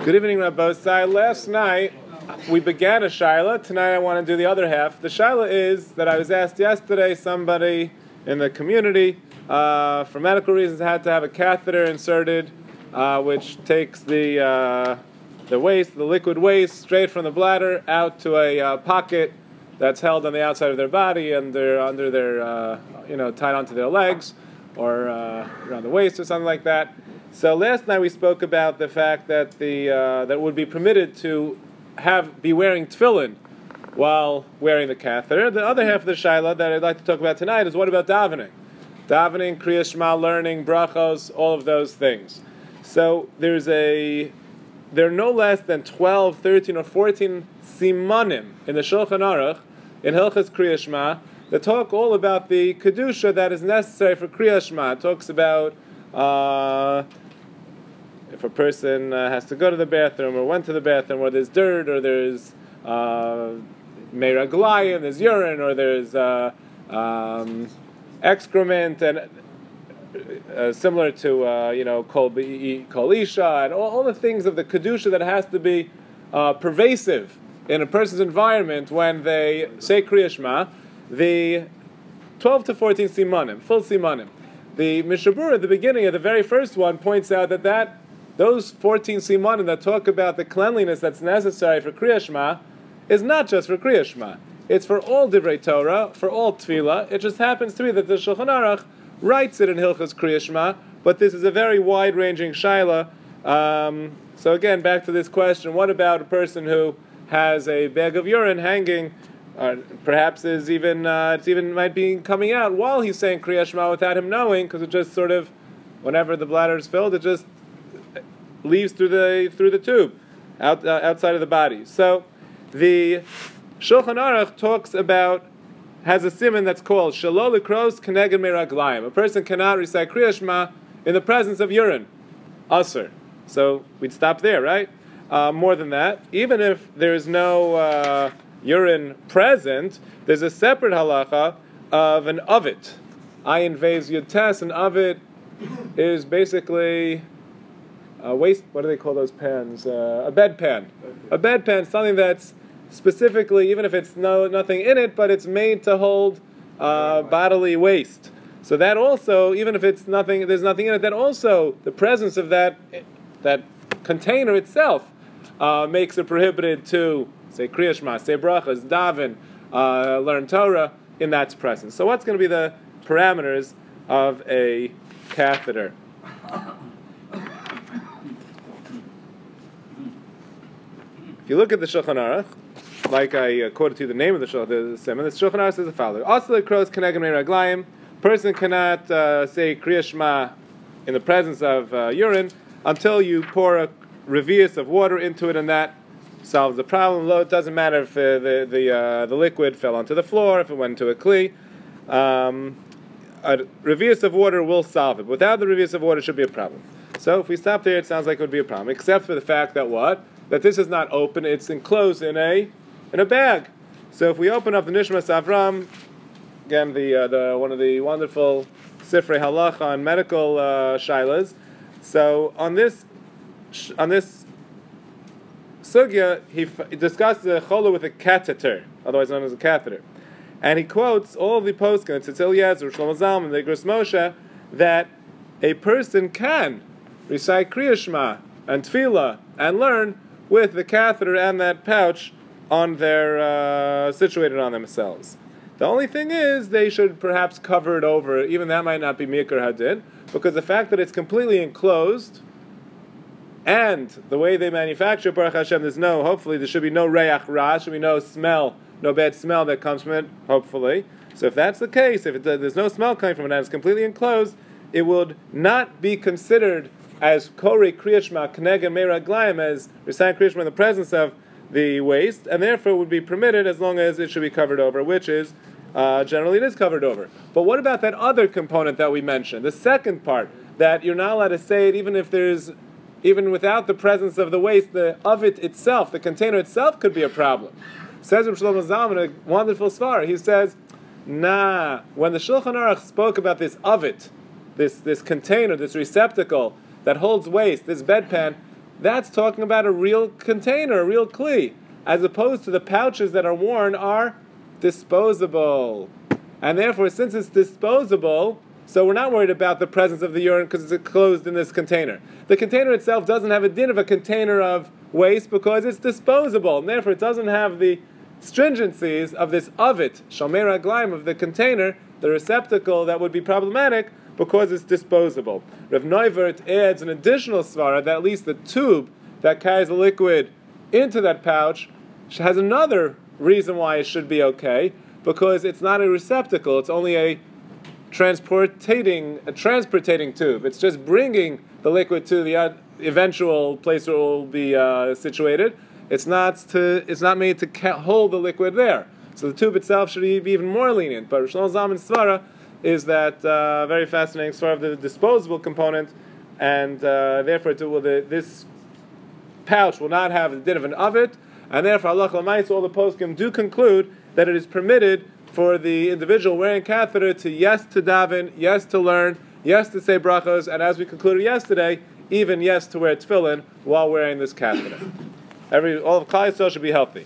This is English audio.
Good evening, Rabbosai. Last night we began a shaila. Tonight I want to do the other half. The shaila is that I was asked yesterday, somebody in the community, for medical reasons, had to have a catheter inserted, which takes the waste, the liquid waste, straight from the bladder out to a pocket that's held on the outside of their body, and they're under their, tied onto their legs or around the waist or something like that. So last night we spoke about the fact that that it would be permitted to be wearing tefillin while wearing the catheter. The other half of the shaila that I'd like to talk about tonight is what about davening? Davening, Kriyas Shema, learning, brachos, all of those things. So there are no less than 12, 13, or 14 simanim in the Shulchan Aruch, in Hilchas Kriyas Shema, that talk all about the kedusha that is necessary for Kriyas Shema. It talks about if a person has to go to the bathroom, or went to the bathroom, or there's dirt, or there's meiraglayim, there's urine, or there's excrement, and similar to kol isha, and all the things of the kedusha that has to be pervasive in a person's environment when they say Kriyas Shema. The 12 to 14 simanim, full simanim. The Mishabura at the beginning of the very first one points out that those 14 simanim that talk about the cleanliness that's necessary for Kriyas Shema is not just for Kriyas Shema. It's for all Divrei Torah, for all Tefillah. It just happens to be that the Shulchan Aruch writes it in Hilchos Kriyas Shema, but this is a very wide-ranging shaila. So again, back to this question, what about a person who has a bag of urine hanging, perhaps it even might be coming out while he's saying Kriyas Shema without him knowing, because it just sort of, whenever the bladder is filled, it just leaves through the tube, outside of the body. So the Shulchan Aruch has a siman that's called Shalol Likros Keneged Meiraglayim. A person cannot recite Kriyas Shema in the presence of urine. Asur. So we'd stop there, right? More than that, even if there's no urine present, there's a separate halacha of an avit. Ayin Vez Yud Tes, an avit is basically waste. What do they call those pans? A bedpan. A bedpan, something that's specifically, even if it's nothing in it, but it's made to hold bodily waste. So that also, even if there's nothing in it, that also the presence of that container itself makes it prohibited to say Kriyas Shema, say brachas, daven, learn Torah in that presence. So what's going to be the parameters of a catheter? If you look at the Shulchan Aruch, like I quoted to you the name of the Shulchan Aruch says the following: Asur Likros Keneged Meiraglayim. Person cannot say Kriyas Shema in the presence of urine until you pour a revius of water into it, and that solves the problem. It doesn't matter if the liquid fell onto the floor, if it went into a kli. A revius of water will solve it. Without the revius of water, it should be a problem. So if we stop there, it sounds like it would be a problem, except for the fact that that this is not open; it's enclosed in a bag. So if we open up the Nishmas Avram, again the one of the wonderful Sifrei Halacha on medical shailas. So on this sugya, he discusses a chola with a catheter, otherwise known as a catheter, and he quotes all of the poskim, Tzitz Eliezer, Shlomo Zalman, the Igros Moshe, that a person can recite Kriyas Shema and Tefillah and learn with the catheter and that pouch on situated on themselves. The only thing is, they should perhaps cover it over. Even that might not be Mikar Hadid, because the fact that it's completely enclosed, and the way they manufacture Baruch Hashem, hopefully there should be no reach ra, there should be no smell, no bad smell that comes from it, hopefully. So if that's the case, if there's no smell coming from it and it's completely enclosed, it would not be considered as Korei Kriyas Shema Keneged Meiraglayim, as reciting Kriyas Shema in the presence of the waste, and therefore would be permitted as long as it should be covered over, which is, generally it is covered over. But what about that other component that we mentioned, the second part, that you're not allowed to say it even without the presence of the waste, the avit itself, the container itself could be a problem. Says Rav Shlomo Zalman, a wonderful svar, he says, when the Shulchan Aruch spoke about this avit, this container, this receptacle that holds waste, this bedpan, that's talking about a real container, a real kli, as opposed to the pouches that are worn are disposable. And therefore, since it's disposable, so we're not worried about the presence of the urine because it's closed in this container. The container itself doesn't have a din of a container of waste because it's disposable, and therefore it doesn't have the stringencies of this avit, shomer aglaim, of the container, the receptacle that would be problematic because it's disposable. Rav Neuvert adds an additional svara that at least the tube that carries the liquid into that pouch has another reason why it should be okay, because it's not a receptacle, it's only a transportating tube. It's just bringing the liquid to the eventual place where it will be situated. It's not made to hold the liquid there. So the tube itself should be even more lenient. But Rosh Zalman's svara is that very fascinating svara of the disposable component, and therefore this pouch will not have the din of an avit, and therefore Allah L'mayis, all the poskim do conclude that it is permitted for the individual wearing catheter to to daven, yes to learn, yes to say brachos, and as we concluded yesterday, even yes to wear tefillin while wearing this catheter. All of Klal Yisrael should be healthy.